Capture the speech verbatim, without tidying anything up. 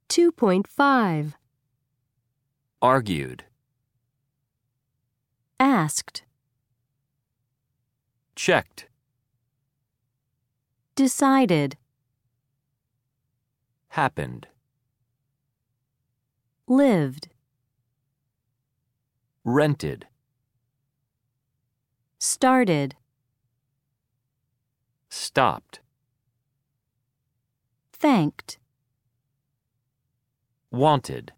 two point five. Argued. Asked. Checked. Decided. Happened. Lived. Rented. Started. Stopped. Thanked. Wanted.